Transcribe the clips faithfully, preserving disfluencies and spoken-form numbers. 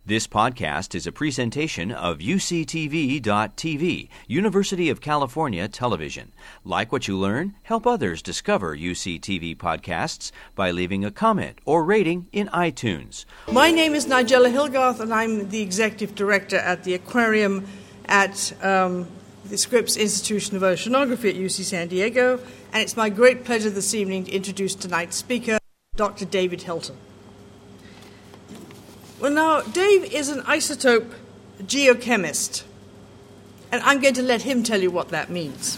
This podcast is a presentation of U C T V dot T V, University of California Television. Like what you learn? Help others discover U C T V podcasts by leaving a comment or rating in iTunes. My name is Nigella Hilgarth, and I'm the Executive Director at the Aquarium at um, the Scripps Institution of Oceanography at U C San Diego, and it's my great pleasure this evening to introduce tonight's speaker, Doctor David Hilton. Well, now, Dave is an isotope geochemist, and I'm going to let him tell you what that means.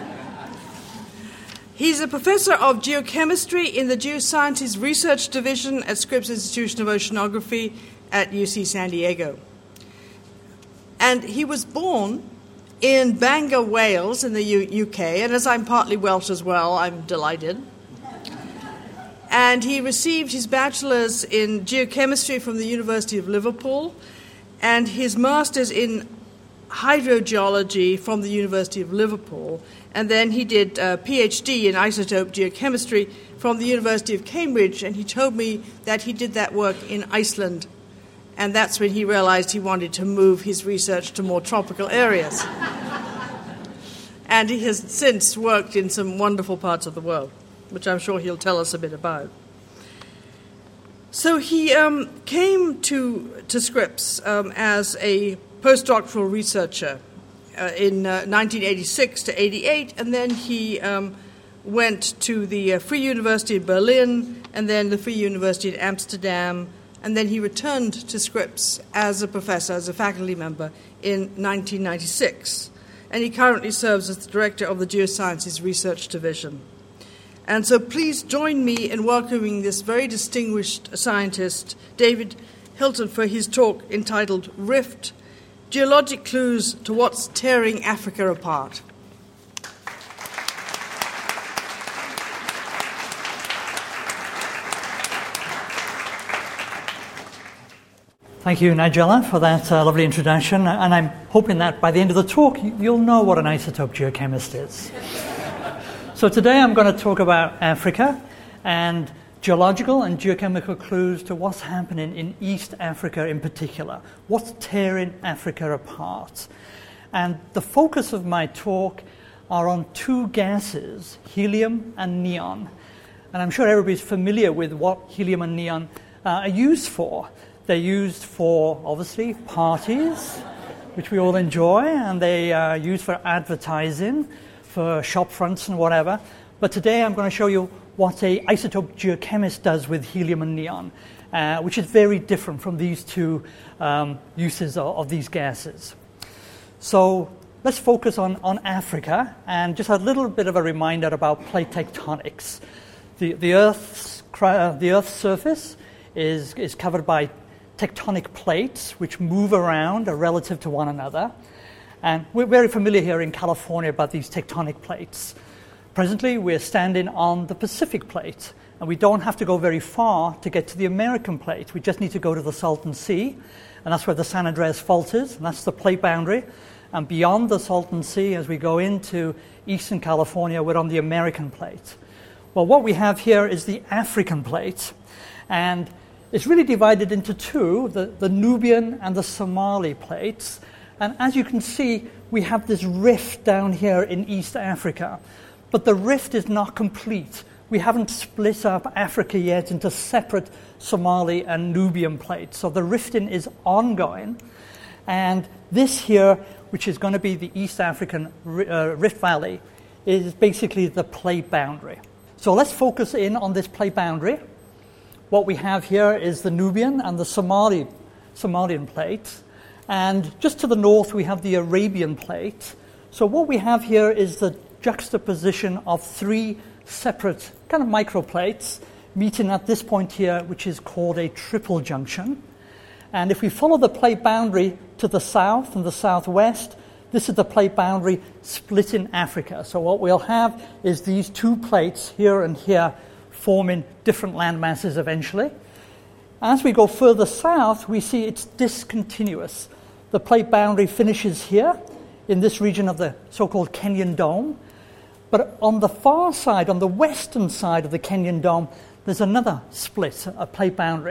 He's a professor of geochemistry in the Geosciences Research Division at Scripps Institution of Oceanography at U C San Diego. And he was born in Bangor, Wales, in the U- UK, and as I'm partly Welsh as well, I'm delighted. And he received his bachelor's in geochemistry from the University of Liverpool and his master's in hydrogeology from the University of Liverpool. And then he did a PhD in isotope geochemistry from the University of Cambridge, and he told me that he did that work in Iceland. And that's when he realized he wanted to move his research to more tropical areas. And he has since worked in some wonderful parts of the world, which I'm sure he'll tell us a bit about. So he um, came to, to Scripps um, as a postdoctoral researcher uh, in uh, nineteen eighty-six to eighty-eight, and then he um, went to the uh, Free University of Berlin, and then the Free University of Amsterdam, and then he returned to Scripps as a professor, as a faculty member in nineteen ninety-six. And he currently serves as the director of the Geosciences Research Division. And so please join me in welcoming this very distinguished scientist, David Hilton, for his talk entitled Rift, Geologic Clues to What's Tearing Africa Apart. Thank you, Nigella, for that uh, lovely introduction. And I'm hoping that by the end of the talk, you'll know what an isotope geochemist is. So today I'm going to talk about Africa and geological and geochemical clues to what's happening in East Africa in particular. What's tearing Africa apart? And the focus of my talk are on two gases, helium and neon. And I'm sure everybody's familiar with what helium and neon uh, are used for. They're used for, obviously, parties, which we all enjoy, and they are used for advertising, for shop fronts and whatever. But today I'm going to show you what a isotope geochemist does with helium and neon, uh, which is very different from these two um, uses of, of these gases. So let's focus on, on Africa, and just a little bit of a reminder about plate tectonics. The, the, Earth's, uh, the Earth's surface is, is covered by tectonic plates, which move around relative to one another. And we're very familiar here in California about these tectonic plates. Presently, we're standing on the Pacific plate, and we don't have to go very far to get to the American plate. We just need to go to the Salton Sea, and that's where the San Andreas Fault is, and that's the plate boundary. And beyond the Salton Sea, as we go into eastern California, we're on the American plate. Well, what we have here is the African plate, and it's really divided into two, the, the Nubian and the Somali plates. And as you can see, we have this rift down here in East Africa. But the rift is not complete. We haven't split up Africa yet into separate Somali and Nubian plates. So the rifting is ongoing. And this here, which is going to be the East African uh, Rift Valley, is basically the plate boundary. So let's focus in on this plate boundary. What we have here is the Nubian and the Somali, Somalian plates. And just to the north, we have the Arabian plate. So what we have here is the juxtaposition of three separate kind of microplates meeting at this point here, which is called a triple junction. And if we follow the plate boundary to the south and the southwest, this is the plate boundary splitting Africa. So what we'll have is these two plates here and here forming different land masses eventually. As we go further south, we see it's discontinuous. The plate boundary finishes here in this region of the so-called Kenyan Dome. But on the far side, on the western side of the Kenyan Dome, there's another split, a plate boundary.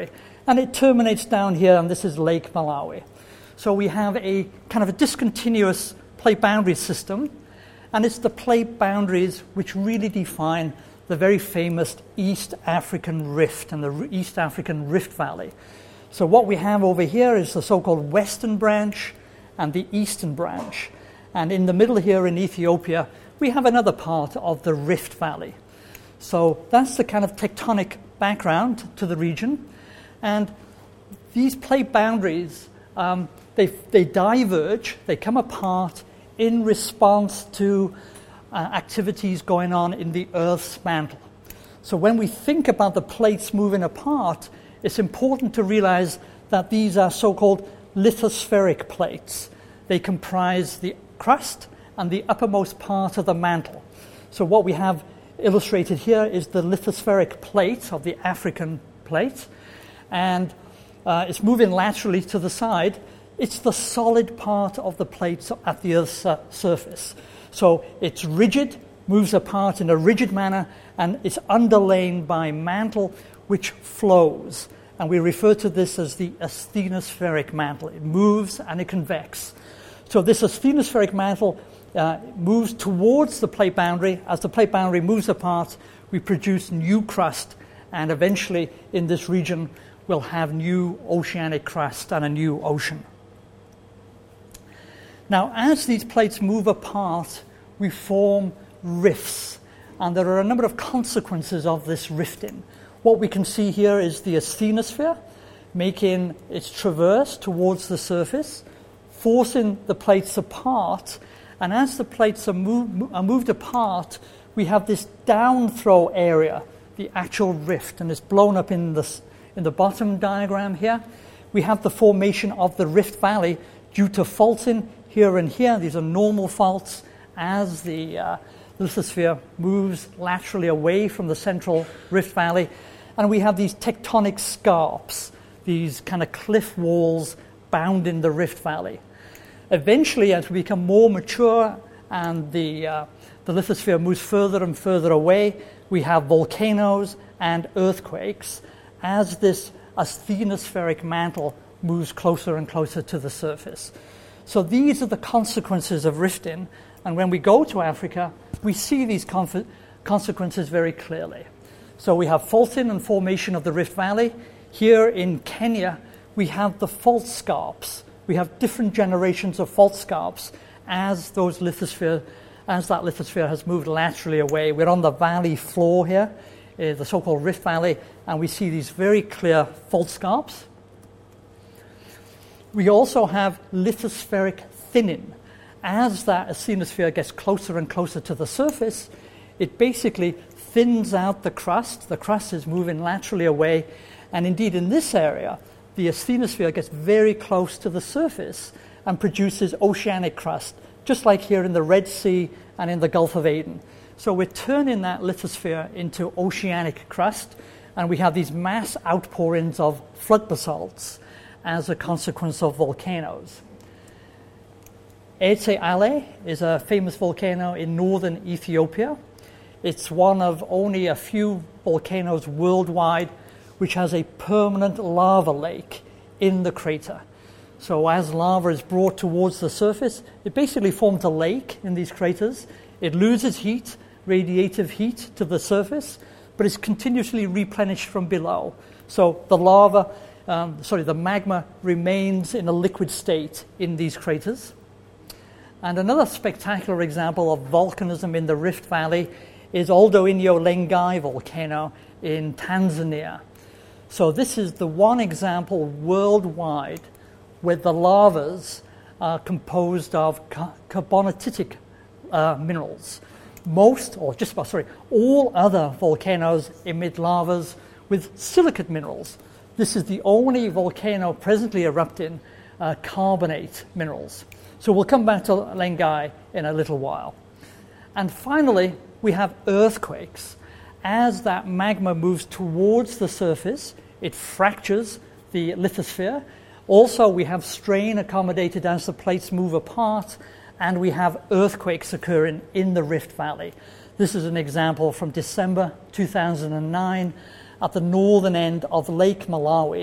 and it terminates down here, and this is Lake Malawi. So we have a kind of a discontinuous plate boundary system, and it's the plate boundaries which really define the very famous East African Rift and the East African Rift Valley. So what we have over here is the so-called Western Branch and the Eastern Branch. And in the middle here in Ethiopia, we have another part of the Rift Valley. So that's the kind of tectonic background to the region. And these plate boundaries, um, they, they diverge, they come apart in response to uh, activities going on in the Earth's mantle. So when we think about the plates moving apart, it's important to realize that these are so-called lithospheric plates. They comprise the crust and the uppermost part of the mantle. So what we have illustrated here is the lithospheric plate of the African plate, and uh, it's moving laterally to the side. It's the solid part of the plate at the Earth's uh, surface. So it's rigid, moves apart in a rigid manner, and it's underlain by mantle which flows. And we refer to this as the asthenospheric mantle. It moves and it convects. So this asthenospheric mantle uh, moves towards the plate boundary. As the plate boundary moves apart, we produce new crust, and eventually in this region we'll have new oceanic crust and a new ocean. Now, as these plates move apart, we form rifts, and there are a number of consequences of this rifting. What we can see here is the asthenosphere making its traverse towards the surface, forcing the plates apart, and as the plates are, move, are moved apart, we have this down throw area, the actual rift, and it's blown up in the, in the bottom diagram here. We have the formation of the Rift Valley due to faulting here and here. These are normal faults as the uh, lithosphere moves laterally away from the central Rift Valley, and we have these tectonic scarps, these kind of cliff walls bounding the Rift Valley. Eventually, as we become more mature and the, uh, the lithosphere moves further and further away, we have volcanoes and earthquakes as this asthenospheric mantle moves closer and closer to the surface. So these are the consequences of rifting, and when we go to Africa, we see these conf- consequences very clearly. So we have faulting and formation of the Rift Valley. Here in Kenya, we have the fault scarps. We have different generations of fault scarps as those lithosphere, as that lithosphere has moved laterally away. We're on the valley floor here, uh, the so-called Rift Valley, and we see these very clear fault scarps. We also have lithospheric thinning. As that asthenosphere gets closer and closer to the surface, it basically thins out the crust. The crust is moving laterally away, and indeed in this area, the asthenosphere gets very close to the surface and produces oceanic crust, just like here in the Red Sea and in the Gulf of Aden. So we're turning that lithosphere into oceanic crust, and we have these mass outpourings of flood basalts as a consequence of volcanoes. Eze Ale is a famous volcano in northern Ethiopia. It's one of only a few volcanoes worldwide which has a permanent lava lake in the crater. So as lava is brought towards the surface, it basically forms a lake in these craters. It loses heat, radiative heat to the surface, but it's continuously replenished from below. So the lava, um, sorry, the magma remains in a liquid state in these craters. And another spectacular example of volcanism in the Rift Valley is Oldo Inyo Lengai volcano in Tanzania. So this is the one example worldwide where the lavas are composed of ca- carbonatitic uh, minerals. Most, or just about, sorry, all other volcanoes emit lavas with silicate minerals. This is the only volcano presently erupting uh, carbonate minerals. So we'll come back to Lengai in a little while. And finally, we have earthquakes. As that magma moves towards the surface, it fractures the lithosphere. Also, we have strain accommodated as the plates move apart, and we have earthquakes occurring in the Rift Valley. This is an example from December two thousand nine at the northern end of Lake Malawi,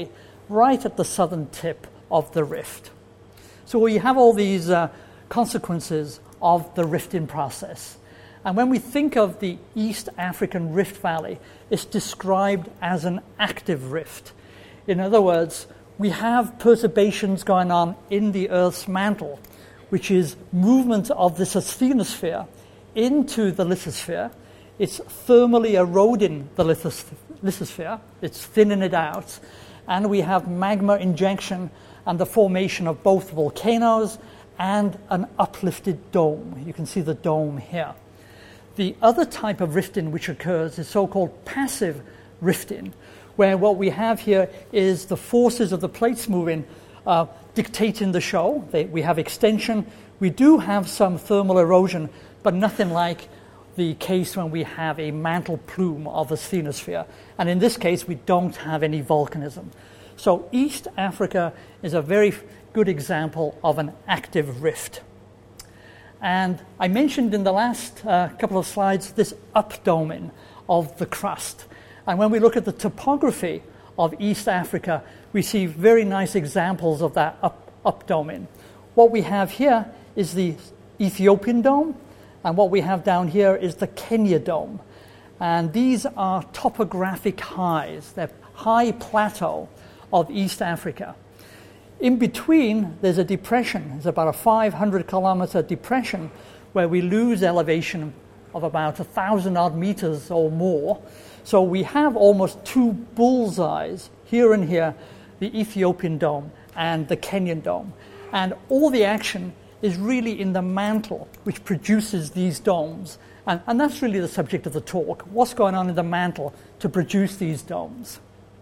right at the southern tip of the rift. So we have all these uh, consequences of the rifting process. And when we think of the East African Rift Valley, it's described as an active rift. In other words, we have perturbations going on in the Earth's mantle, which is movement of this asthenosphere into the lithosphere. It's thermally eroding the lithos- lithosphere. It's thinning it out. And we have magma injection and the formation of both volcanoes and an uplifted dome. You can see the dome here. The other type of rifting which occurs is so-called passive rifting, where what we have here is the forces of the plates moving uh, dictating the show. They, we have extension. We do have some thermal erosion, but nothing like the case when we have a mantle plume of the asthenosphere. And in this case, we don't have any volcanism. So East Africa is a very good example of an active rift. And I mentioned in the last uh, couple of slides this updoming of the crust. And when we look at the topography of East Africa, we see very nice examples of that up, updoming. What we have here is the Ethiopian dome, and what we have down here is the Kenya dome. And these are topographic highs. They're high plateau of East Africa. In between, there's a depression. It's about a five hundred kilometer depression where we lose elevation of about one thousand odd meters or more. So we have almost two bullseyes here and here, the Ethiopian dome and the Kenyan dome. And all the action is really in the mantle, which produces these domes. And, and that's really the subject of the talk. What's going on in the mantle to produce these domes?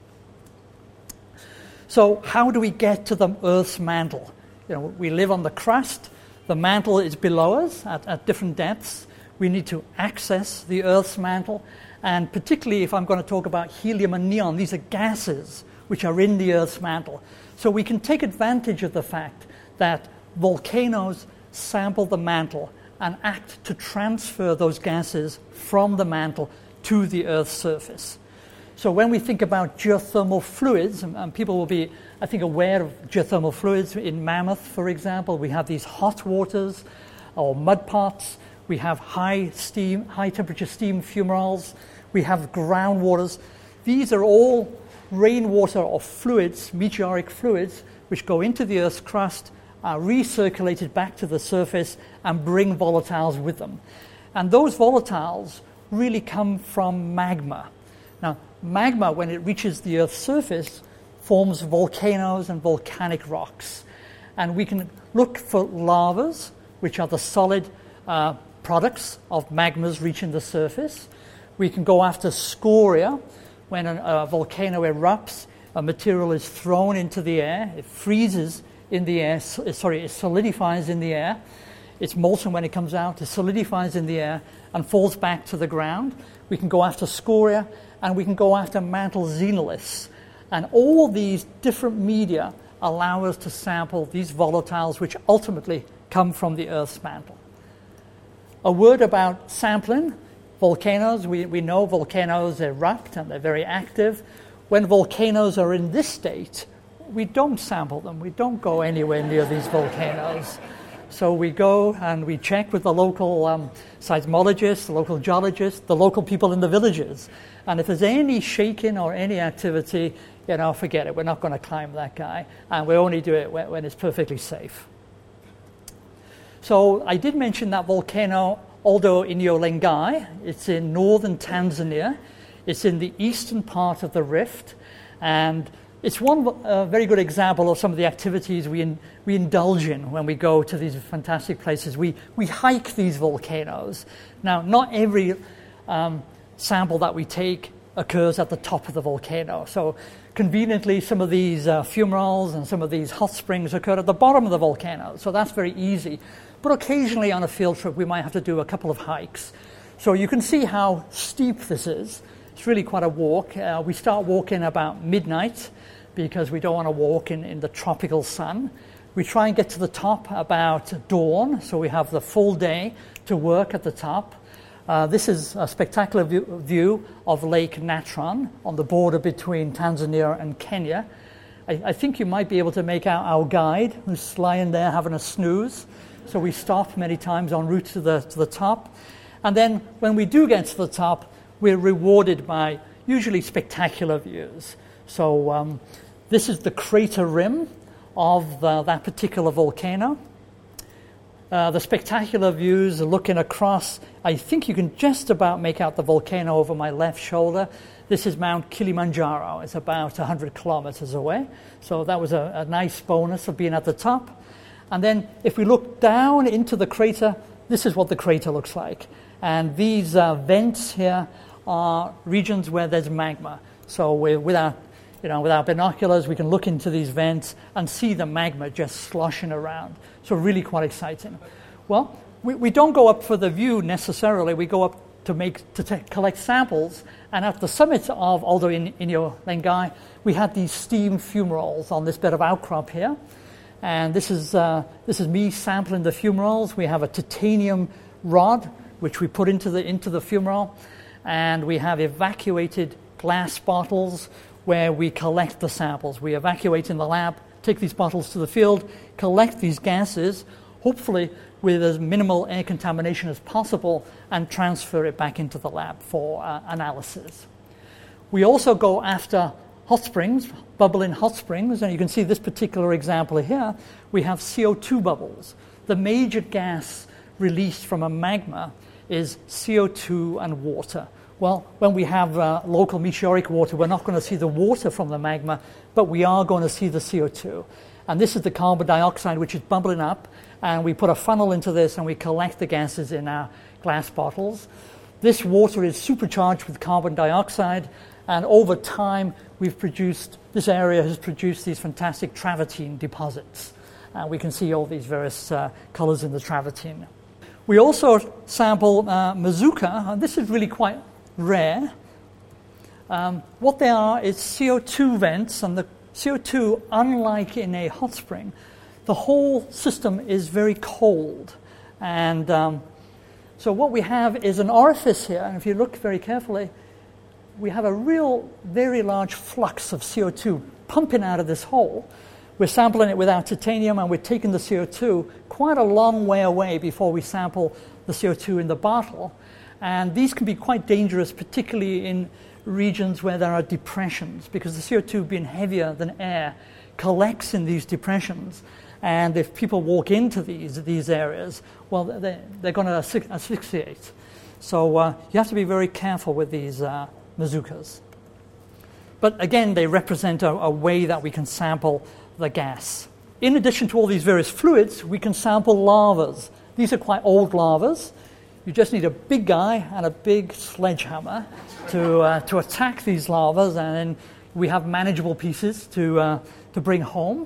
So how do we get to the Earth's mantle? You know, we live on the crust. The mantle is below us at, at different depths. We need to access the Earth's mantle. And particularly if I'm going to talk about helium and neon, these are gases which are in the Earth's mantle. So we can take advantage of the fact that volcanoes sample the mantle and act to transfer those gases from the mantle to the Earth's surface. So when we think about geothermal fluids, and, and people will be, I think, aware of geothermal fluids in Mammoth, for example, we have these hot waters or mud pots. We have high steam, high temperature steam fumaroles. We have groundwaters. These are all rainwater or fluids, meteoric fluids, which go into the Earth's crust, are recirculated back to the surface, and bring volatiles with them. And those volatiles really come from magma. Now, magma, when it reaches the Earth's surface, forms volcanoes and volcanic rocks. And we can look for lavas, which are the solid uh, products of magmas reaching the surface. We can go after scoria. When a, a volcano erupts, a material is thrown into the air. It freezes in the air, sorry, it solidifies in the air. It's molten when it comes out. It solidifies in the air and falls back to the ground. We can go after scoria, and we can go after mantle xenoliths. And all these different media allow us to sample these volatiles, which ultimately come from the Earth's mantle. A word about sampling. Volcanoes, we, we know volcanoes erupt and they're very active. When volcanoes are in this state, we don't sample them. We don't go anywhere near these volcanoes. So we go and we check with the local um, seismologists, the local geologists, the local people in the villages. And if there's any shaking or any activity, you know, forget it. We're not going to climb that guy. And we only do it when, when it's perfectly safe. So I did mention that volcano, Alto Inyo-Lengai. It's in northern Tanzania. It's in the eastern part of the rift. And it's one uh, very good example of some of the activities we in, we indulge in when we go to these fantastic places. We we hike these volcanoes. Now, not every um, sample that we take occurs at the top of the volcano. So conveniently, some of these uh, fumaroles and some of these hot springs occur at the bottom of the volcano. So that's very easy. But occasionally on a field trip, we might have to do a couple of hikes. So you can see how steep this is. It's really quite a walk. Uh, we start walking about midnight because we don't want to walk in, in the tropical sun. We try and get to the top about dawn, so we have the full day to work at the top. Uh, this is a spectacular view, view of Lake Natron on the border between Tanzania and Kenya. I, I think you might be able to make out our guide who's lying there having a snooze. So we stop many times en route to the, to the top. And then when we do get to the top, we're rewarded by usually spectacular views. So um, this is the crater rim of the, that particular volcano. Uh, the spectacular views are looking across. I think you can just about make out the volcano over my left shoulder. This is Mount Kilimanjaro. It's about one hundred kilometers away. So that was a, a nice bonus of being at the top. And then if we look down into the crater, this is what the crater looks like. And these uh, vents here are regions where there's magma. So we're, with, our, you know, with our binoculars, we can look into these vents and see the magma just sloshing around. So really quite exciting. Well, we, we don't go up for the view necessarily. We go up to make to t- collect samples. And at the summit of Alto Inyo Lengai, we had these steam fumaroles on this bed of outcrop here. And this is uh, this is me sampling the fumaroles. We have a titanium rod which we put into the into the fumarole, and we have evacuated glass bottles where we collect the samples. We evacuate in the lab, take these bottles to the field, collect these gases, hopefully with as minimal air contamination as possible, and transfer it back into the lab for uh, analysis. We also go after hot springs, bubbling hot springs, and you can see this particular example here. We have C O two bubbles. The major gas released from a magma is C O two and water. Well, when we have uh, local meteoric water, we're not going to see the water from the magma, but we are going to see the C O two. And this is the carbon dioxide which is bubbling up, and we put a funnel into this and we collect the gases in our glass bottles. This water is supercharged with carbon dioxide, and over time we've produced, this area has produced these fantastic travertine deposits. And we can see all these various uh, colors in the travertine. We also sample uh, mazuka, and this is really quite rare. Um, what they are is C O two vents, and the C O two, unlike in a hot spring, the whole system is very cold. And um, so what we have is an orifice here, and if you look very carefully, we have a real, very large flux of C O two pumping out of this hole. We're sampling it with our titanium, and we're taking the C O two quite a long way away before we sample the C O two in the bottle. And these can be quite dangerous, particularly in regions where there are depressions, because the C O two, being heavier than air, collects in these depressions. And if people walk into these these areas, well, they, they're going to asphyxiate. So uh, you have to be very careful with these uh, mazukas. But again, they represent a, a way that we can sample the gas. In addition to all these various fluids, we can sample lavas. These are quite old lavas. You just need a big guy and a big sledgehammer to uh, to attack these lavas, and then we have manageable pieces to uh, to bring home.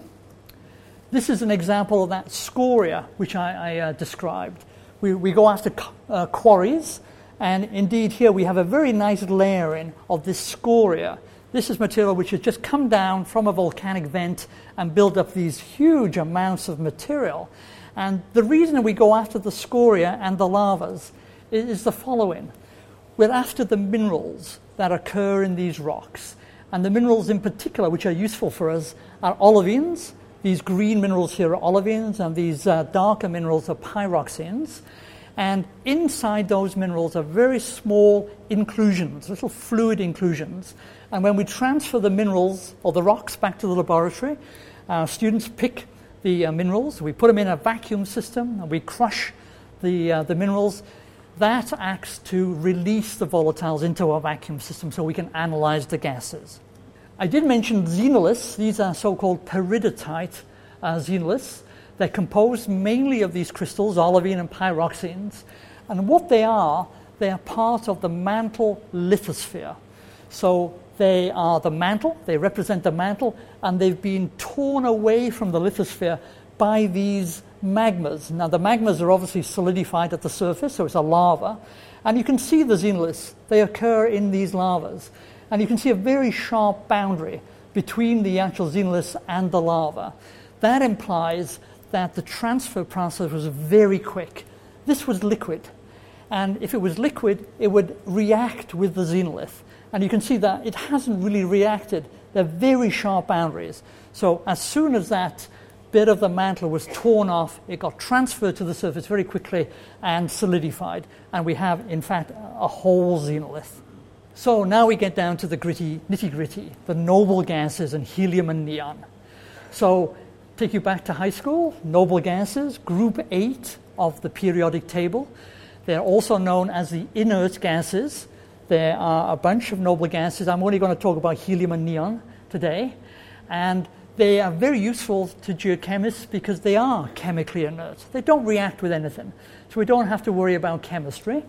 This is an example of that scoria which I, I uh, described. We we go after uh, quarries, and indeed here we have a very nice layering of this scoria. This is material which has just come down from a volcanic vent and built up these huge amounts of material. And the reason we go after the scoria and the lavas is the following. We're after the minerals that occur in these rocks. And the minerals in particular which are useful for us are olivines. These green minerals here are olivines, and these uh, darker minerals are pyroxenes. And inside those minerals are very small inclusions, little fluid inclusions. And when we transfer the minerals or the rocks back to the laboratory, our students pick the uh, minerals, we put them in a vacuum system, and we crush the uh, the minerals. That acts to release the volatiles into a vacuum system so we can analyze the gases. I did mention xenoliths. These are so-called peridotite uh, xenoliths. They're composed mainly of these crystals, olivine and pyroxenes. And what they are, they are part of the mantle lithosphere. So they are the mantle, they represent the mantle, and they've been torn away from the lithosphere by these magmas. Now, the magmas are obviously solidified at the surface, so it's a lava. And you can see the xenoliths. They occur in these lavas. And you can see a very sharp boundary between the actual xenoliths and the lava. That implies that the transfer process was very quick. This was liquid. And if it was liquid, it would react with the xenolith. And you can see that it hasn't really reacted. They're very sharp boundaries. So as soon as that bit of the mantle was torn off, it got transferred to the surface very quickly and solidified. And we have, in fact, a whole xenolith. So now we get down to the gritty, nitty-gritty, the noble gases and helium and neon. So take you back to high school, noble gases, group eight of the periodic table. They're also known as the inert gases. There are a bunch of noble gases. I'm only going to talk about helium and neon today. And they are very useful to geochemists because they are chemically inert. They don't react with anything. So we don't have to worry about chemistry.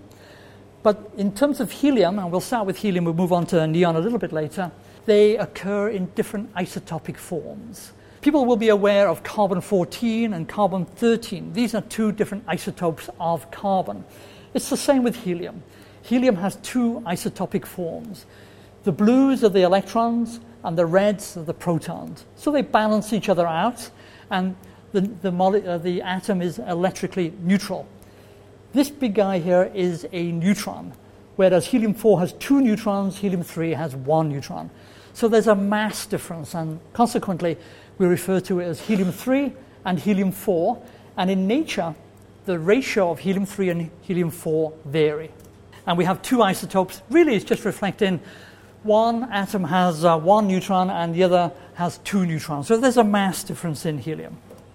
But in terms of helium, and we'll start with helium, we'll move on to neon a little bit later, they occur in different isotopic forms. People will be aware of carbon fourteen and carbon thirteen. These are two different isotopes of carbon. It's the same with helium. Helium has two isotopic forms. The blues are the electrons and the reds are the protons. So they balance each other out, and the, the, mole- uh, the atom is electrically neutral. This big guy here is a neutron, whereas helium four has two neutrons, helium three has one neutron. So there's a mass difference, and consequently, we refer to it as helium three and helium four. And in nature, the ratio of helium three and helium four vary. And we have two isotopes. Really, it's just reflecting one atom has uh, one neutron and the other has two neutrons. So there's a mass difference in helium.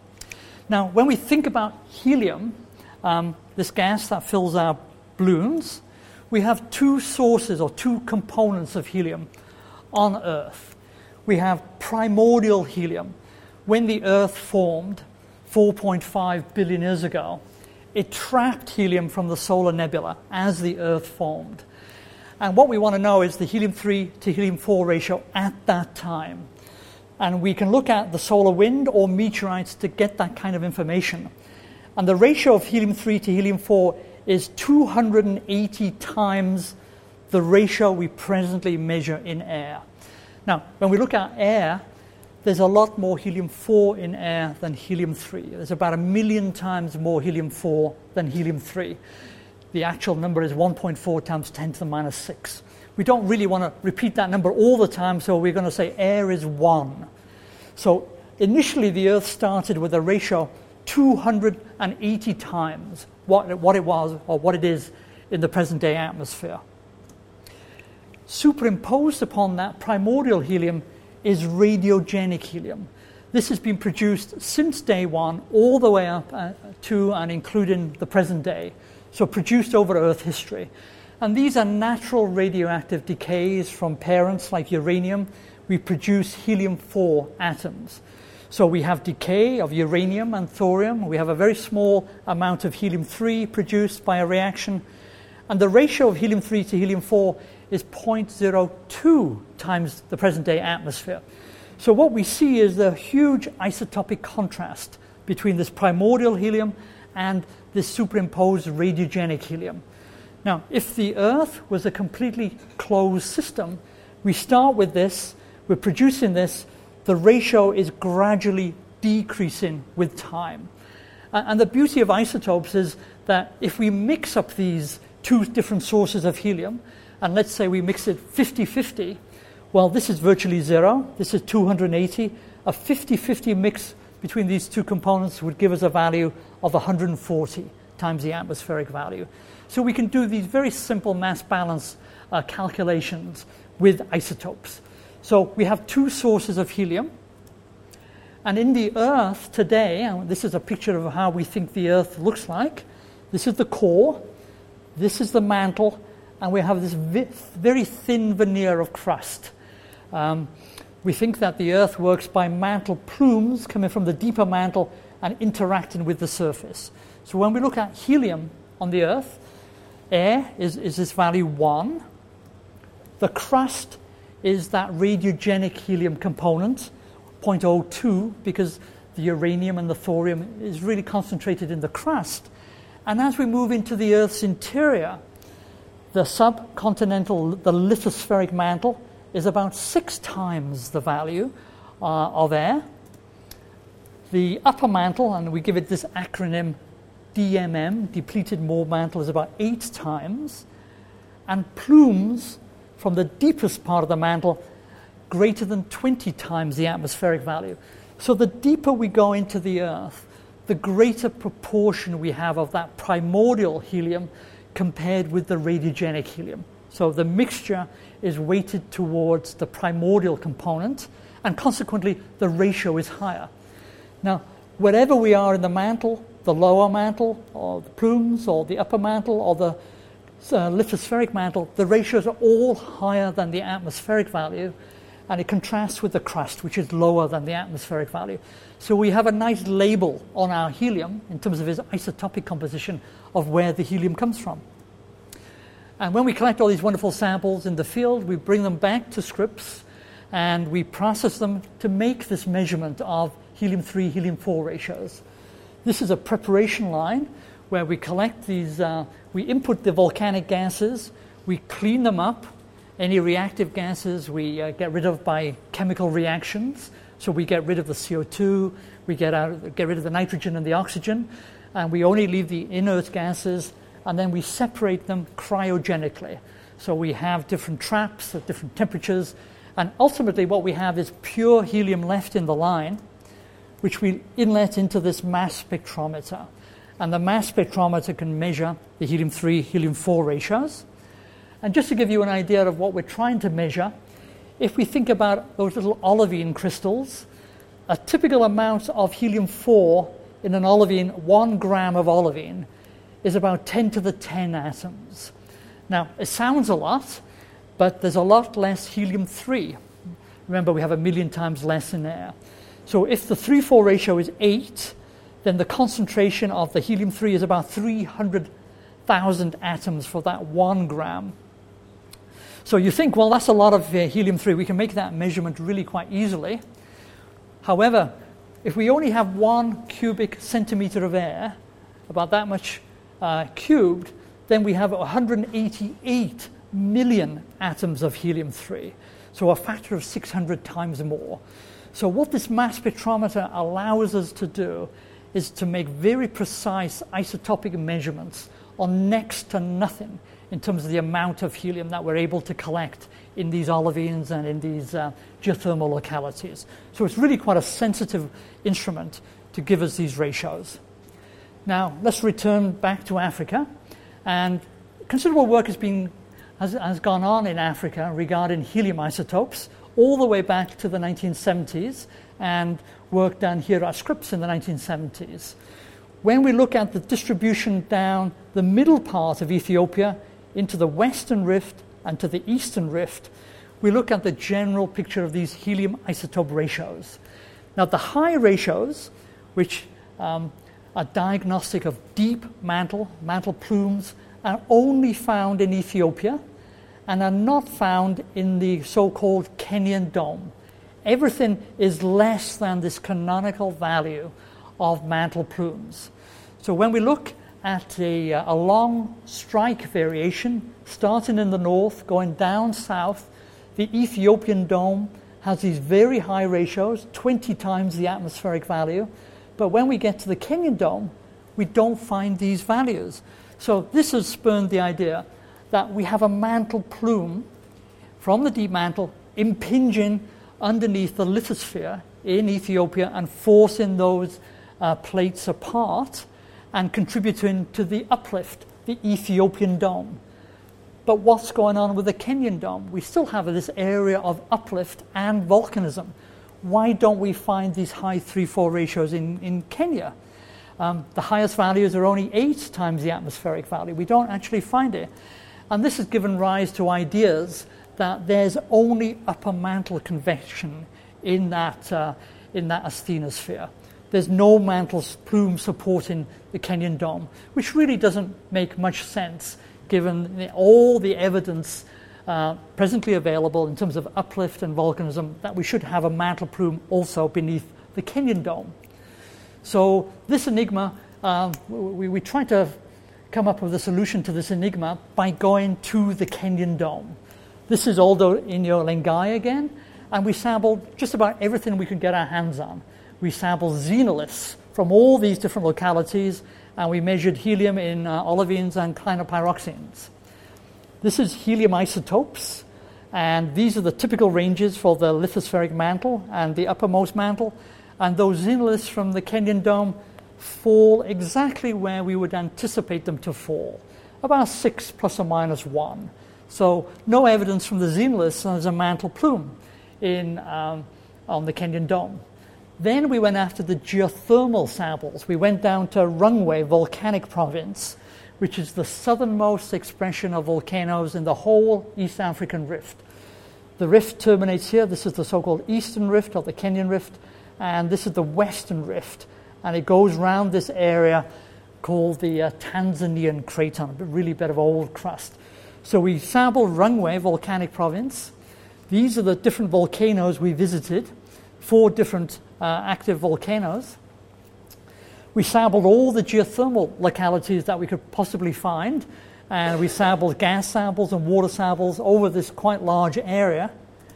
Now, when we think about helium, um, this gas that fills our balloons, we have two sources or two components of helium on Earth. We have primordial helium. When the Earth formed four point five billion years ago, it trapped helium from the solar nebula as the Earth formed. And what we want to know is the helium three to helium four ratio at that time. And we can look at the solar wind or meteorites to get that kind of information. And the ratio of helium three to helium four is two hundred eighty times the ratio we presently measure in air. Now, when we look at air, there's a lot more helium four in air than helium three. There's about a million times more helium four than helium three. The actual number is one point four times ten to the minus six. We don't really want to repeat that number all the time, so we're going to say air is one. So initially, the Earth started with a ratio two hundred eighty times what, what it was or what it is in the present-day atmosphere. Superimposed upon that primordial helium is radiogenic helium. This has been produced since day one all the way up uh, to and including the present day, so produced over Earth history. And these are natural radioactive decays from parents like uranium. We produce helium four atoms. So we have decay of uranium and thorium. We have a very small amount of helium three produced by a reaction. And the ratio of helium three to helium four is zero point zero two times the present-day atmosphere. So what we see is the huge isotopic contrast between this primordial helium and this superimposed radiogenic helium. Now, if the Earth was a completely closed system, we start with this, we're producing this, the ratio is gradually decreasing with time. And the beauty of isotopes is that if we mix up these two different sources of helium, and let's say we mix it fifty-fifty, well, this is virtually zero, this is two hundred eighty. A fifty-fifty mix between these two components would give us a value of one hundred forty times the atmospheric value. So we can do these very simple mass balance uh, calculations with isotopes. So we have two sources of helium. And in the Earth today, and this is a picture of how we think the Earth looks like. This is the core, this is the mantle, and we have this vi- very thin veneer of crust. Um, we think that the Earth works by mantle plumes coming from the deeper mantle and interacting with the surface. So when we look at helium on the Earth, air is, is this value one. The crust is that radiogenic helium component, zero point zero two, because the uranium and the thorium is really concentrated in the crust. And as we move into the Earth's interior, the subcontinental, the lithospheric mantle, is about six times the value uh, of air. The upper mantle, and we give it this acronym D M M, depleted mold mantle, is about eight times. And plumes from the deepest part of the mantle greater than twenty times the atmospheric value. So the deeper we go into the Earth, the greater proportion we have of that primordial helium compared with the radiogenic helium. So the mixture is weighted towards the primordial component, and consequently the ratio is higher. Now, wherever we are in the mantle, the lower mantle, or the plumes, or the upper mantle, or the uh, lithospheric mantle, the ratios are all higher than the atmospheric value, and it contrasts with the crust, which is lower than the atmospheric value. So we have a nice label on our helium in terms of its isotopic composition of where the helium comes from. And when we collect all these wonderful samples in the field, we bring them back to Scripps, and we process them to make this measurement of helium three, helium four ratios. This is a preparation line where we collect these, uh, we input the volcanic gases, we clean them up. Any reactive gases we uh, get rid of by chemical reactions. So we get rid of the C O two, we get, out, get rid of the nitrogen and the oxygen, and we only leave the inert gases, and then we separate them cryogenically. So we have different traps at different temperatures, and ultimately what we have is pure helium left in the line, which we inlet into this mass spectrometer. And the mass spectrometer can measure the helium three, helium four ratios. And just to give you an idea of what we're trying to measure, if we think about those little olivine crystals, a typical amount of helium four in an olivine, one gram of olivine, is about ten to the ten atoms. Now, it sounds a lot, but there's a lot less helium three. Remember, we have a million times less in there. So if the three four ratio is eight, then the concentration of the helium three is about three hundred thousand atoms for that one gram. So you think, well, that's a lot of uh, helium three. We can make that measurement really quite easily. However, if we only have one cubic centimeter of air, about that much uh, cubed, then we have one hundred eighty-eight million atoms of helium three. So a factor of six hundred times more. So what this mass spectrometer allows us to do is to make very precise isotopic measurements on next to nothing in terms of the amount of helium that we're able to collect in these olivines and in these uh, geothermal localities. So it's really quite a sensitive instrument to give us these ratios. Now, let's return back to Africa. And considerable work has, been, has, has gone on in Africa regarding helium isotopes all the way back to the nineteen seventies, and work done here at Scripps in the nineteen seventies. When we look at the distribution down the middle part of Ethiopia into the Western Rift and to the Eastern Rift, we look at the general picture of these helium isotope ratios. Now, the high ratios, which um, are diagnostic of deep mantle, mantle plumes, are only found in Ethiopia and are not found in the so-called Kenyan dome. Everything is less than this canonical value of mantle plumes. So when we look at a, a long strike variation, starting in the north, going down south, the Ethiopian dome has these very high ratios, twenty times the atmospheric value. But when we get to the Kenyan dome, we don't find these values. So this has spurned the idea that we have a mantle plume from the deep mantle impinging underneath the lithosphere in Ethiopia and forcing those uh, plates apart and contributing to the uplift, the Ethiopian dome. But what's going on with the Kenyan dome? We still have this area of uplift and volcanism. Why don't we find these high three four ratios in, in Kenya? Um, the highest values are only eight times the atmospheric value. We don't actually find it. And this has given rise to ideas that there's only upper mantle convection in that, uh, in that asthenosphere. There's no mantle plume supporting the Kenyan dome, which really doesn't make much sense given the, all the evidence uh, presently available in terms of uplift and volcanism that we should have a mantle plume also beneath the Kenyan dome. So this enigma, uh, we, we tried to come up with a solution to this enigma by going to the Kenyan dome. This is Aldo Inyo Lengai again, and we sampled just about everything we could get our hands on. We sampled xenoliths from all these different localities, and we measured helium in uh, olivines and clinopyroxenes. This is helium isotopes, And these are the typical ranges for the lithospheric mantle and the uppermost mantle. And those xenoliths from the Kenyan Dome fall exactly where we would anticipate them to fall, about six plus or minus one. So no evidence from the xenoliths as a mantle plume in, um, on the Kenyan Dome. Then we went after the geothermal samples. We went down to Rungwe Volcanic Province, which is the southernmost expression of volcanoes in the whole East African Rift. The rift terminates here. This is the so-called Eastern Rift or the Kenyan Rift, and this is the Western Rift. And it goes around this area called the uh, Tanzanian Craton, a really bit of old crust. So we sampled Rungwe Volcanic Province. These are the different volcanoes we visited, four different uh, active volcanoes. We sampled all the geothermal localities that we could possibly find, and we sampled gas samples and water samples over this quite large area.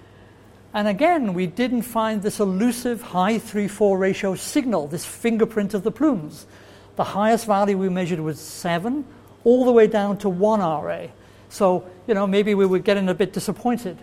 And again, we didn't find this elusive high three four ratio signal, this fingerprint of the plumes. The highest value we measured was seven, all the way down to one R A. So, you know, maybe we were getting a bit disappointed.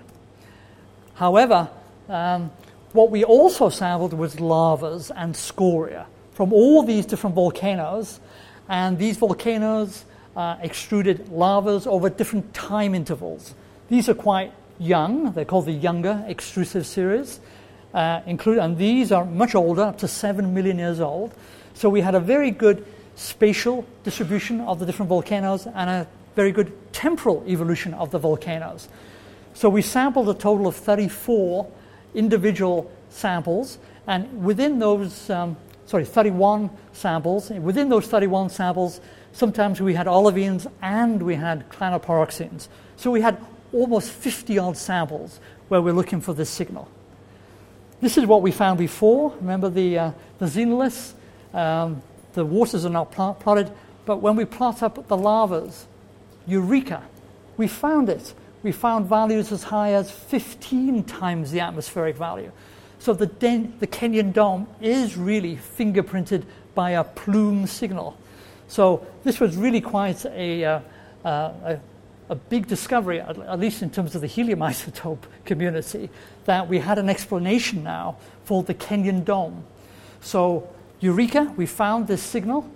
However, um, what we also sampled was lavas and scoria from all these different volcanoes, and these volcanoes uh, extruded lavas over different time intervals. These are quite young. They're called the younger extrusive series, uh, include, and these are much older, up to seven million years old. So we had a very good spatial distribution of the different volcanoes and a very good temporal evolution of the volcanoes. So we sampled a total of thirty-four individual samples, and within those, um, sorry, thirty-one samples, within those thirty-one samples, sometimes we had olivines and we had clinopyroxenes. So we had almost fifty odd samples where we're looking for this signal. This is what we found before. Remember the, uh, the xenoliths? Um, the waters are not pl- plotted, but when we plot up the lavas, Eureka, we found it. We found values as high as fifteen times the atmospheric value. So the, Den- the Kenyan Dome is really fingerprinted by a plume signal. So this was really quite a, uh, uh, a, a big discovery, at, at least in terms of the helium isotope community, that we had an explanation now for the Kenyan Dome. So Eureka, we found this signal,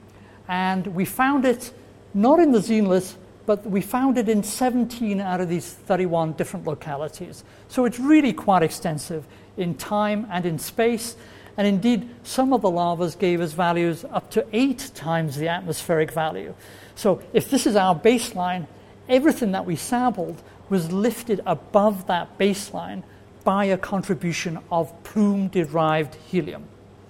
and we found it not in the xenoliths, but we found it in seventeen out of these thirty-one different localities. So it's really quite extensive in time and in space. And indeed, some of the lavas gave us values up to eight times the atmospheric value. So if this is our baseline, everything that we sampled was lifted above that baseline by a contribution of plume-derived helium.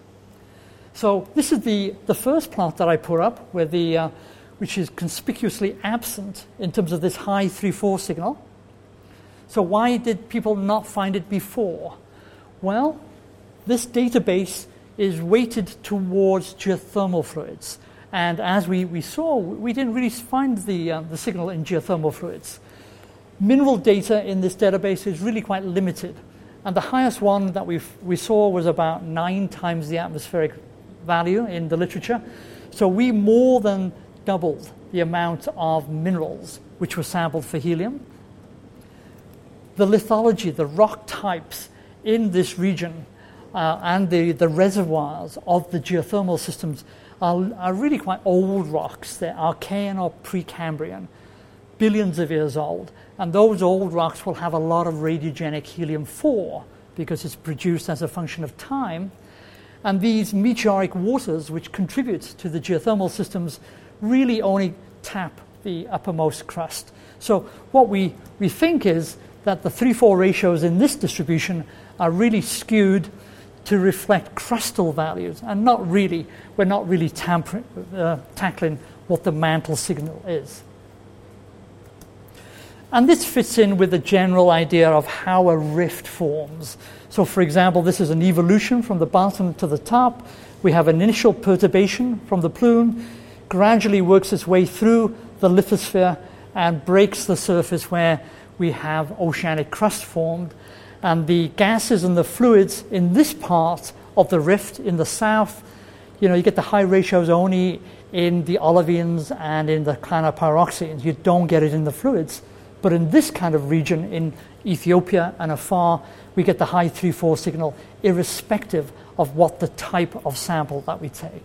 So this is the, the first plot that I put up, where the uh, which is conspicuously absent in terms of this high three four signal. So why did people not find it before? Well, this database is weighted towards geothermal fluids. And as we, we saw, we didn't really find the, uh, the signal in geothermal fluids. Mineral data in this database is really quite limited. And the highest one that we we saw was about nine times the atmospheric value in the literature. So we more than doubled the amount of minerals which were sampled for helium. The lithology, the rock types in this region uh, and the, the reservoirs of the geothermal systems are, are really quite old rocks. They're Archean or Precambrian, billions of years old. And those old rocks will have a lot of radiogenic helium four because it's produced as a function of time. And these meteoric waters, which contribute to the geothermal systems, really only tap the uppermost crust. So what we, we think is that the three four ratios in this distribution are really skewed to reflect crustal values, and not really, we're not really tamper, uh, tackling what the mantle signal is. And this fits in with the general idea of how a rift forms. So for example, this is an evolution from the bottom to the top. We have an initial perturbation from the plume, gradually works its way through the lithosphere and breaks the surface where we have oceanic crust formed. And the gases and the fluids in this part of the rift in the south, you know, you get the high ratios only in the olivines and in the clinopyroxenes. You don't get it in the fluids But in this kind of region, in Ethiopia and afar, we get the high three four signal irrespective of what the type of sample that we take.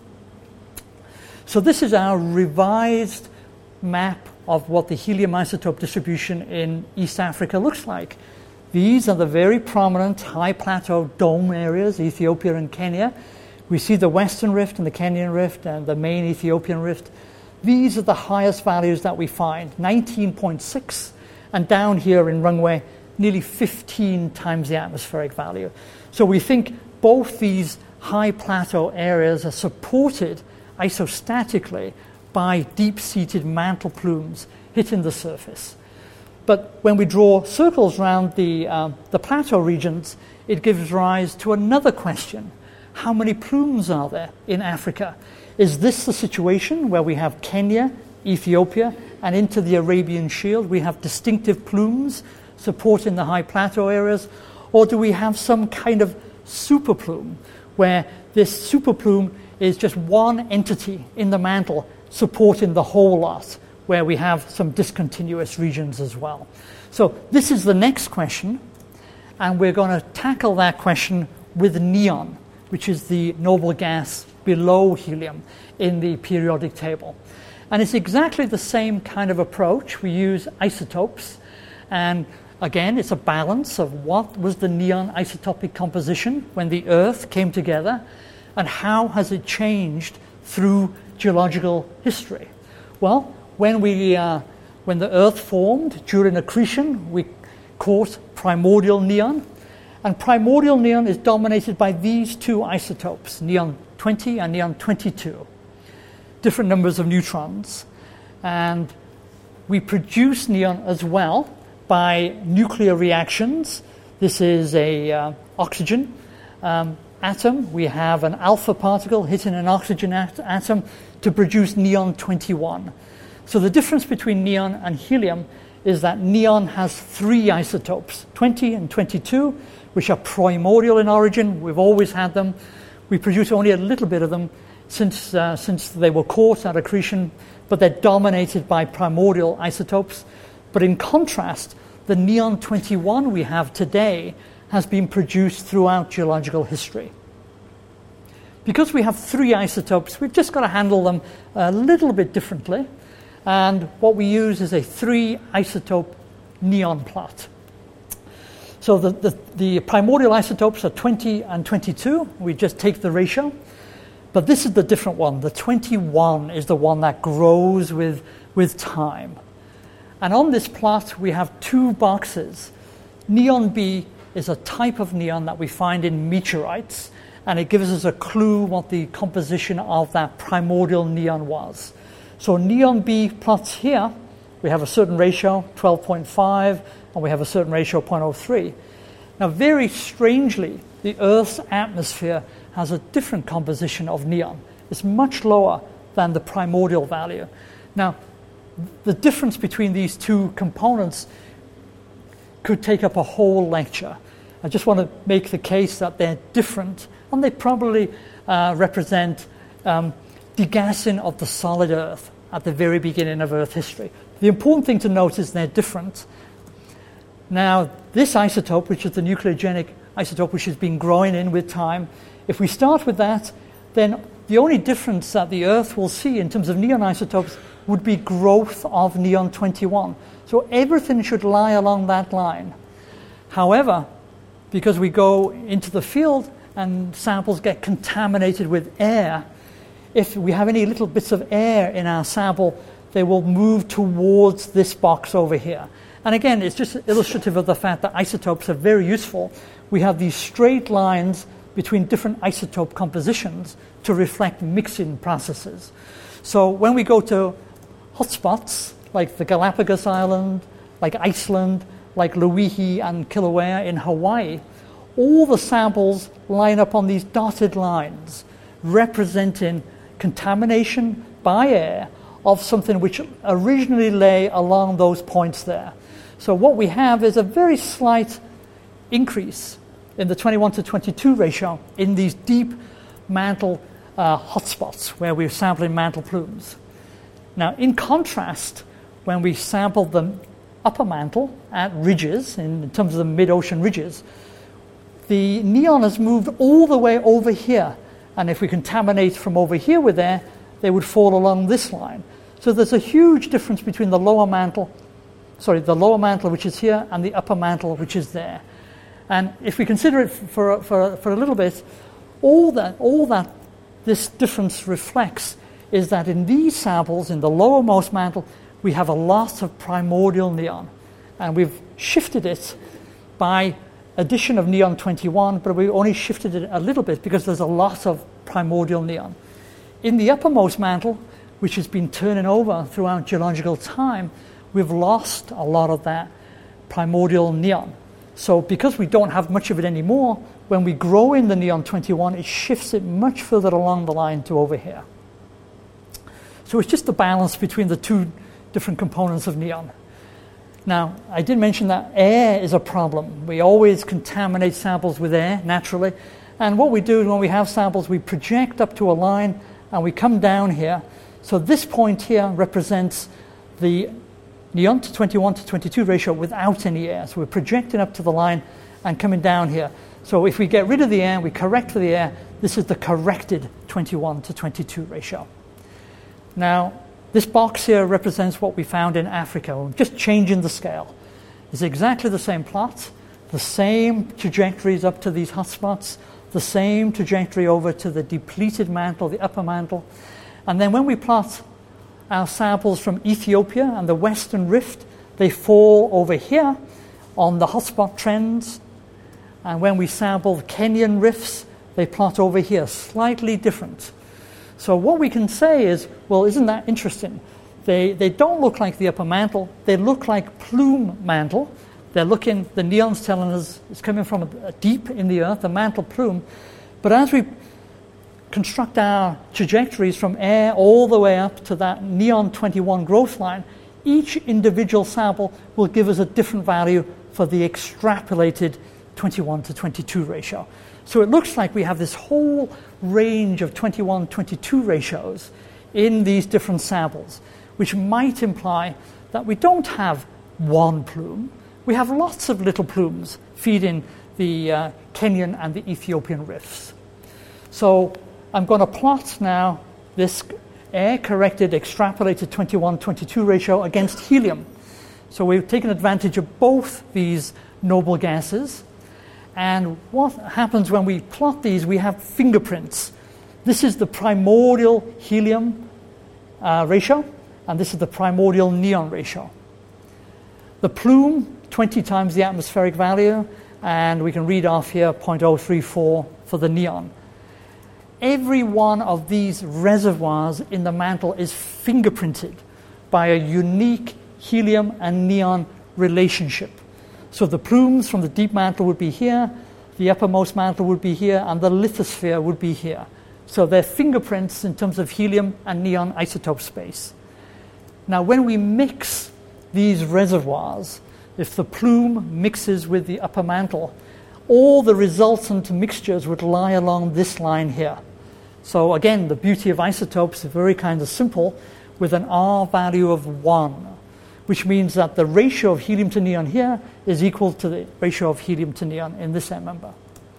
So this is our revised map of what the helium isotope distribution in East Africa looks like. These are the very prominent high plateau dome areas, Ethiopia and Kenya. We see the Western Rift and the Kenyan Rift and the main Ethiopian Rift. These are the highest values that we find, nineteen point six, and down here in Rungwe, nearly fifteen times the atmospheric value. So we think both these high plateau areas are supported isostatically by deep-seated mantle plumes hitting the surface. But when we draw circles around the, uh, the plateau regions, it gives rise to another question. How many plumes are there in Africa? Is this the situation where we have Kenya, Ethiopia, and into the Arabian Shield, we have distinctive plumes supporting the high plateau areas? Or do we have some kind of superplume, where this superplume is just one entity in the mantle supporting the whole lot, where we have some discontinuous regions as well? So this is the next question, and we're going to tackle that question with neon, which is the noble gas below helium in the periodic table. And it's exactly the same kind of approach. We use isotopes, and again, it's a balance of what was the neon isotopic composition when the Earth came together, and how has it changed through geological history. Well, when we uh, when the Earth formed during accretion, we caught primordial neon, and primordial neon is dominated by these two isotopes, neon twenty and neon twenty-two, different numbers of neutrons. And we produce neon as well by nuclear reactions. This is a uh, oxygen um, atom. We have an alpha particle hitting an oxygen at- atom to produce neon twenty-one. So the difference between neon and helium is that neon has three isotopes, twenty and twenty-two, which are primordial in origin. We've always had them. We produce only a little bit of them since uh, since they were caught at accretion, but they're dominated by primordial isotopes. But in contrast, the neon twenty-one we have today has been produced throughout geological history. Because we have three isotopes, we've just got to handle them a little bit differently. And what we use is a three isotope neon plot. So the, the, the primordial isotopes are twenty and twenty-two. We just take the ratio. But this is the different one. The twenty-one is the one that grows with, with time. And on this plot, we have two boxes. Neon B is a type of neon that we find in meteorites, and it gives us a clue what the composition of that primordial neon was. So neon B plots here, we have a certain ratio, twelve point five, and we have a certain ratio, zero point zero three. Now, very strangely, the Earth's atmosphere has a different composition of neon. It's much lower than the primordial value. Now, the difference between these two components could take up a whole lecture. I just want to make the case that they're different, and they probably uh, represent um, degassing of the solid Earth at the very beginning of Earth history. The important thing to note is they're different. Now, this isotope, which is the nucleogenic isotope, which has been growing in with time, if we start with that, then the only difference that the Earth will see in terms of neon isotopes would be growth of neon twenty-one. So everything should lie along that line. However, because we go into the field and samples get contaminated with air, if we have any little bits of air in our sample, they will move towards this box over here. And again, it's just illustrative of the fact that isotopes are very useful. We have these straight lines between different isotope compositions to reflect mixing processes. So when we go to hotspots like the Galapagos Island, like Iceland, like Lauihi and Kilauea in Hawaii, all the samples line up on these dotted lines, representing contamination by air of something which originally lay along those points there. So what we have is a very slight increase in the twenty-one to twenty-two ratio in these deep mantle uh, hotspots where we're sampling mantle plumes. Now, in contrast, when we sample the upper mantle at ridges, in terms of the mid-ocean ridges, the neon has moved all the way over here. And if we contaminate from over here with air, they would fall along this line. So there's a huge difference between the lower mantle, sorry, the lower mantle, which is here, and the upper mantle, which is there. And if we consider it for, for, for a little bit, all that, all that this difference reflects is that in these samples, in the lowermost mantle, we have a lot of primordial neon. And we've shifted it by addition of neon twenty-one, but we only shifted it a little bit because there's a lot of primordial neon. In the uppermost mantle, which has been turning over throughout geological time, we've lost a lot of that primordial neon. So because we don't have much of it anymore, when we grow in the neon twenty-one, it shifts it much further along the line to over here. So it's just the balance between the two different components of neon. Now, I did mention that air is a problem. We always contaminate samples with air, naturally. And what we do is when we have samples, we project up to a line and we come down here. So this point here represents the neon to twenty-one to twenty-two ratio without any air. So we're projecting up to the line and coming down here. So if we get rid of the air, we correct for the air, this is the corrected twenty-one to twenty-two ratio. Now, this box here represents what we found in Africa. We're just changing the scale. It's exactly the same plot, the same trajectories up to these hotspots, the same trajectory over to the depleted mantle, the upper mantle. And then when we plot our samples from Ethiopia and the Western Rift, they fall over here on the hotspot trends. And when we sample the Kenyan rifts, they plot over here, slightly different. So what we can say is, well, isn't that interesting? They they don't look like the upper mantle. They look like plume mantle. They're looking, the neon's telling us it's coming from a, a deep in the earth, a mantle plume. But as we construct our trajectories from air all the way up to that neon twenty-one growth line, each individual sample will give us a different value for the extrapolated twenty-one to twenty-two ratio. So it looks like we have this whole range of twenty-one twenty-two ratios in these different samples, which might imply that we don't have one plume. We have lots of little plumes feeding the uh, Kenyan and the Ethiopian rifts. So I'm going to plot now this air-corrected, extrapolated twenty-one twenty-two ratio against helium. So we've taken advantage of both these noble gases. And what happens when we plot these, we have fingerprints. This is the primordial helium uh, ratio, and this is the primordial neon ratio. The plume, twenty times the atmospheric value, and we can read off here zero point zero three four for the neon. Every one of these reservoirs in the mantle is fingerprinted by a unique helium and neon relationship. So the plumes from the deep mantle would be here, the uppermost mantle would be here, and the lithosphere would be here. So they're fingerprints in terms of helium and neon isotope space. Now, when we mix these reservoirs, if the plume mixes with the upper mantle, all the resultant mixtures would lie along this line here. So again, the beauty of isotopes is very kind of simple, with an R value of one. Which means that the ratio of helium to neon here is equal to the ratio of helium to neon in this end member.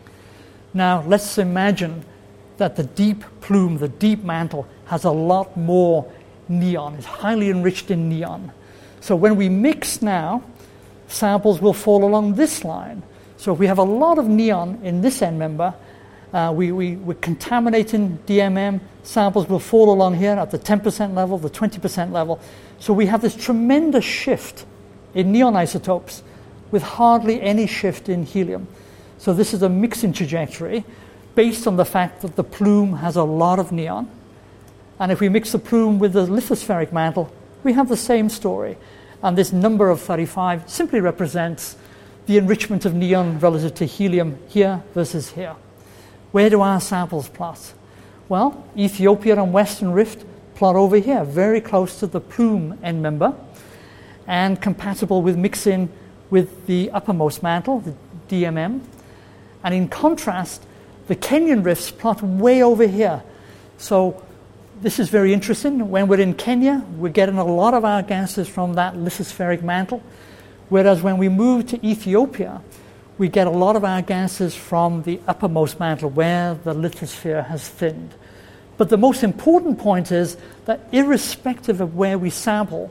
Now, let's imagine that the deep plume, the deep mantle, has a lot more neon. It's highly enriched in neon. So when we mix now, samples will fall along this line. So if we have a lot of neon in this end member, uh, we, we, we're contaminating D M M, samples will fall along here at the ten percent level, the twenty percent level. So we have this tremendous shift in neon isotopes with hardly any shift in helium. So this is a mixing trajectory based on the fact that the plume has a lot of neon. And if we mix the plume with the lithospheric mantle, we have the same story. And this number of thirty-five simply represents the enrichment of neon relative to helium here versus here. Where do our samples plot? Well, Ethiopia and Western Rift plot over here, very close to the plume end member, and compatible with mixing with the uppermost mantle, the D M M. And in contrast, the Kenyan rifts plot way over here. So this is very interesting. When we're in Kenya, we're getting a lot of our gases from that lithospheric mantle. Whereas when we move to Ethiopia, we get a lot of our gases from the uppermost mantle where the lithosphere has thinned. But the most important point is that irrespective of where we sample,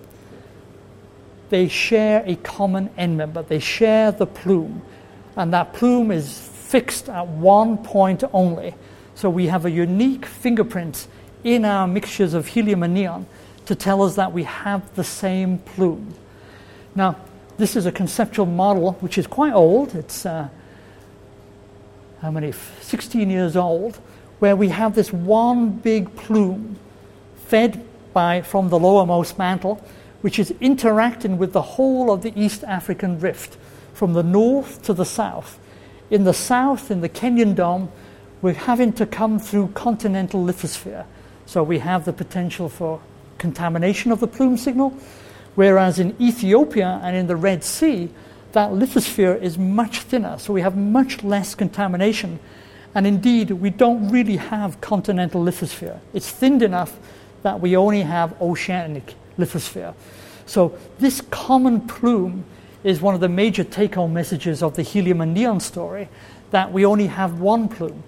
they share a common end member. They share the plume, and that plume is fixed at one point only. So we have a unique fingerprint in our mixtures of helium and neon to tell us that we have the same plume. Now, this is a conceptual model which is quite old. It's uh, how many? sixteen years old, where we have this one big plume fed by from the lowermost mantle, which is interacting with the whole of the East African rift, from the north to the south. In the south, in the Kenyan Dome, we're having to come through continental lithosphere. So we have the potential for contamination of the plume signal, whereas in Ethiopia and in the Red Sea, that lithosphere is much thinner, so we have much less contamination. And indeed, we don't really have continental lithosphere. It's thinned enough that we only have oceanic lithosphere. So this common plume is one of the major take-home messages of the helium and neon story, that we only have one plume.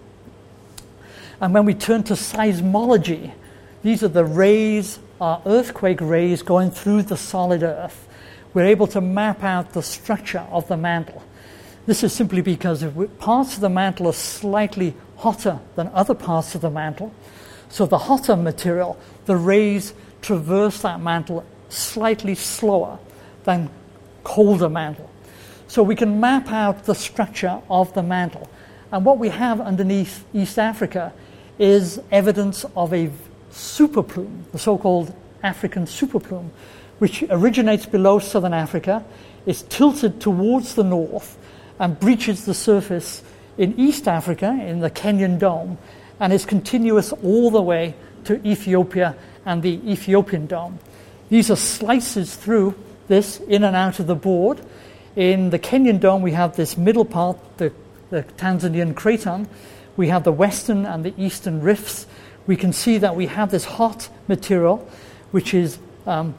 And when we turn to seismology, these are the rays, our earthquake rays going through the solid earth. We're able to map out the structure of the mantle. This is simply because parts of the mantle are slightly hotter than other parts of the mantle. So the hotter material, the rays traverse that mantle slightly slower than colder mantle. So we can map out the structure of the mantle. And what we have underneath East Africa is evidence of a superplume, the so-called African superplume, which originates below southern Africa, is tilted towards the north, and breaches the surface in East Africa, in the Kenyan Dome, and is continuous all the way to Ethiopia and the Ethiopian Dome. These are slices through this, in and out of the board. In the Kenyan Dome, we have this middle part, the, the Tanzanian craton. We have the western and the eastern rifts. We can see that we have this hot material, which is um,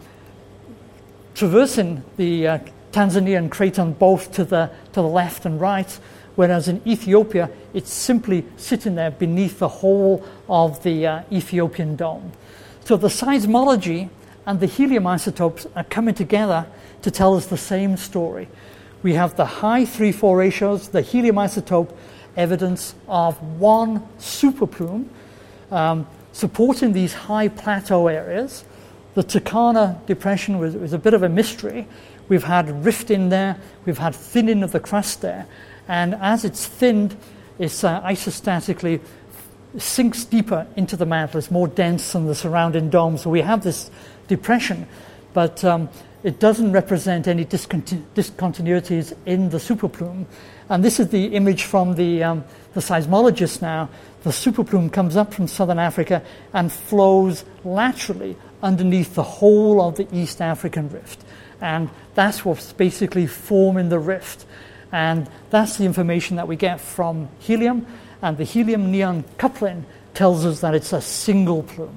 traversing the uh, Tanzanian craton both to the to the left and right, whereas in Ethiopia, it's simply sitting there beneath the whole of the uh, Ethiopian Dome. So the seismology and the helium isotopes are coming together to tell us the same story. We have the high three four ratios, the helium isotope evidence of one superplume um, supporting these high plateau areas. The Turkana Depression was, was a bit of a mystery. We've had rift in there, we've had thinning of the crust there, and as it's thinned, it's uh, isostatically sinks deeper into the mantle. It's more dense than the surrounding dome. So we have this depression, but um, it doesn't represent any discontinu- discontinuities in the superplume. And this is the image from the, um, the seismologist now. The superplume comes up from southern Africa and flows laterally underneath the whole of the East African rift. And that's what's basically forming the rift. And that's the information that we get from helium. And the helium-neon coupling tells us that it's a single plume.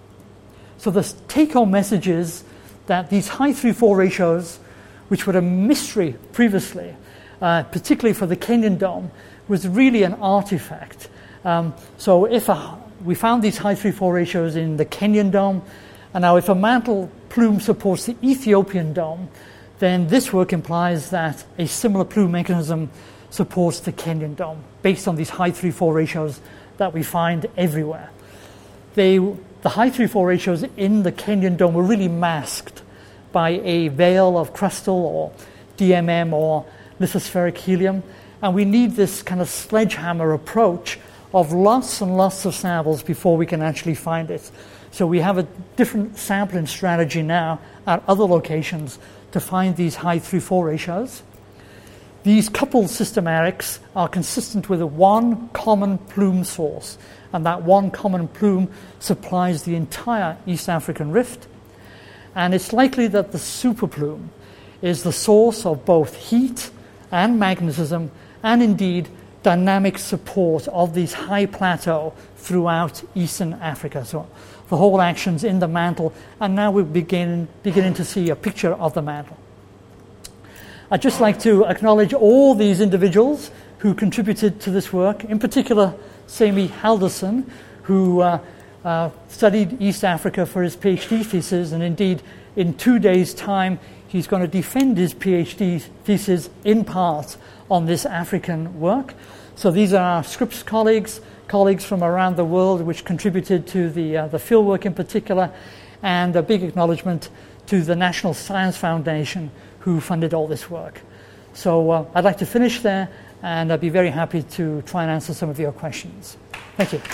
So the take-home message is that these high three four ratios, which were a mystery previously, uh, particularly for the Kenyan Dome, was really an artifact. Um, so if a, we found these high three four ratios in the Kenyan Dome, and now if a mantle plume supports the Ethiopian Dome, then this work implies that a similar plume mechanism supports the Kenyan Dome, based on these high three four ratios that we find everywhere. They, the high three four ratios in the Kenyan Dome were really masked by a veil of crustal or D M M or lithospheric helium, and we need this kind of sledgehammer approach of lots and lots of samples before we can actually find it. So we have a different sampling strategy now at other locations to find these high three four ratios. These coupled systematics are consistent with a one common plume source, and that one common plume supplies the entire East African rift. And it's likely that the superplume is the source of both heat and magnetism, and indeed dynamic support of these high plateaux throughout Eastern Africa. So the whole action's in the mantle, and now we're begin, beginning to see a picture of the mantle. I'd just like to acknowledge all these individuals who contributed to this work, in particular Sami Halderson, who uh, uh, studied East Africa for his PhD thesis, and indeed in two days' time he's going to defend his PhD thesis in part on this African work. So these are our Scripps colleagues, colleagues from around the world which contributed to the, uh, the fieldwork in particular, and a big acknowledgement to the National Science Foundation who funded all this work. So uh, I'd like to finish there, and I'd be very happy to try and answer some of your questions. Thank you.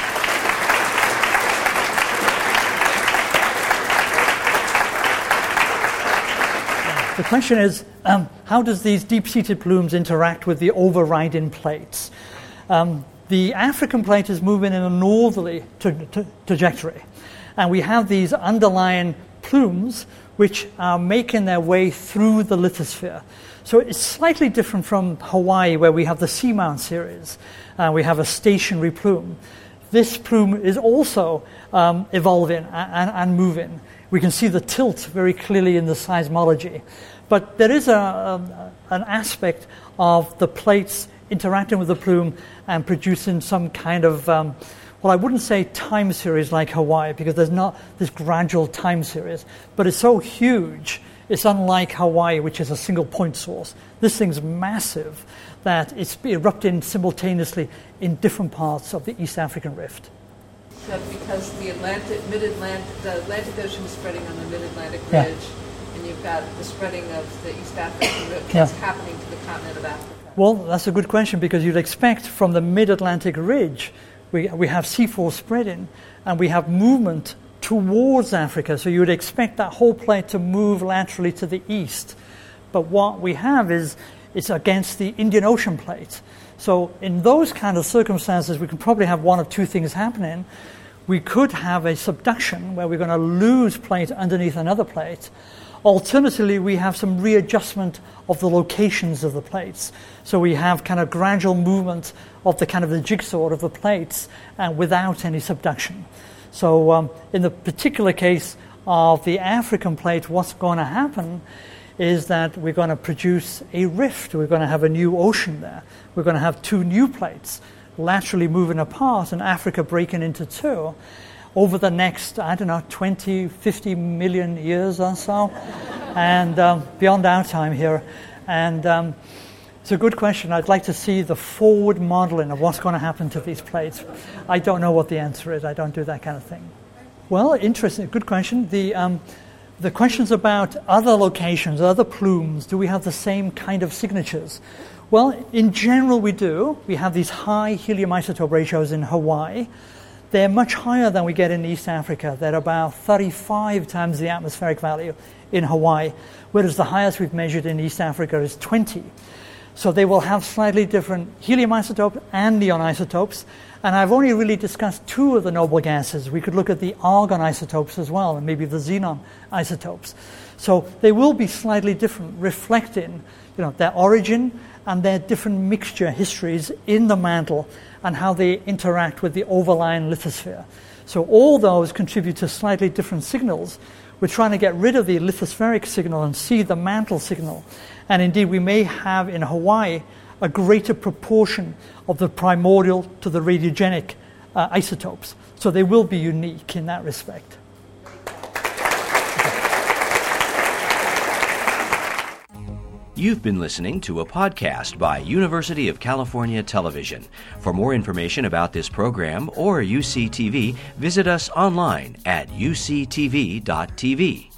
The question is, um, how does these deep-seated plumes interact with the overriding plates? Um, the African plate is moving in a northerly tra- tra- trajectory, and we have these underlying plumes which are making their way through the lithosphere. So it's slightly different from Hawaii, where we have the seamount series. Uh, we have a stationary plume. This plume is also um, evolving and, and moving. We can see the tilt very clearly in the seismology. But there is a, a, an aspect of the plates interacting with the plume and producing some kind of, um, well, I wouldn't say time series like Hawaii, because there's not this gradual time series, but it's so huge, it's unlike Hawaii, which is a single point source. This thing's massive, that it's erupting simultaneously in different parts of the East African Rift. So because the Atlantic, mid-Atlantic, the Atlantic Ocean is spreading on the mid-Atlantic Yeah. ridge, and you've got the spreading of the East African Rift Yeah. that's happening to the continent of Africa. Well, that's a good question, because you'd expect from the mid-Atlantic ridge, we, we have sea force spreading, and we have movement towards Africa, so you would expect that whole plate to move laterally to the east. But what we have is it's against the Indian Ocean plate. So in those kind of circumstances, we can probably have one of two things happening. We could have a subduction where we're going to lose plate underneath another plate. Alternatively, we have some readjustment of the locations of the plates. So we have kind of gradual movement of the kind of the jigsaw of the plates, and without any subduction. So um, in the particular case of the African plate, what's going to happen is that we're going to produce a rift. We're going to have a new ocean there. We're going to have two new plates laterally moving apart, and Africa breaking into two over the next, I don't know, twenty, fifty million years or so, and um, beyond our time here. And um, it's a good question. I'd like to see the forward modeling of what's going to happen to these plates. I don't know what the answer is. I don't do that kind of thing. Well, interesting. Good question. The um, the questions about other locations, other plumes, do we have the same kind of signatures? Well, in general, we do. We have these high helium isotope ratios in Hawaii. They're much higher than we get in East Africa. They're about thirty-five times the atmospheric value in Hawaii, whereas the highest we've measured in East Africa is twenty. So they will have slightly different helium isotopes and neon isotopes. And I've only really discussed two of the noble gases. We could look at the argon isotopes as well, and maybe the xenon isotopes. So they will be slightly different, reflecting, you know, their origin and their different mixture histories in the mantle and how they interact with the overlying lithosphere. So all those contribute to slightly different signals. We're trying to get rid of the lithospheric signal and see the mantle signal. And indeed, we may have in Hawaii a greater proportion of the primordial to the radiogenic uh, isotopes. So they will be unique in that respect. You've been listening to a podcast by University of California Television. For more information about this program or U C T V, visit us online at U C T V dot T V.